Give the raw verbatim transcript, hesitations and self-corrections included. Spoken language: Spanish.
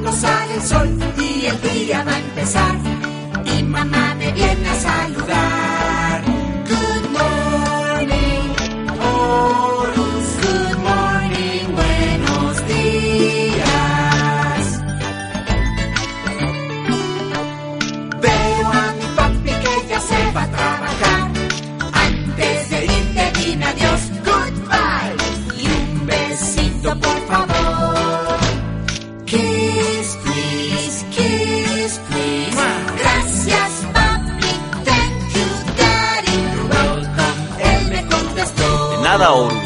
cuando sale el sol y el día va a empezar. Y mamá me viene a saludar. Good morning, Horus. Good morning, buenos días. Veo a mi papi que ya se va a trabajar. Antes de ir te dime adiós, goodbye. Y un besito por favor. Kiss, please, kiss, please. Gracias, papi, thank you, daddy. You're welcome, él me contestó. De nada, Horus.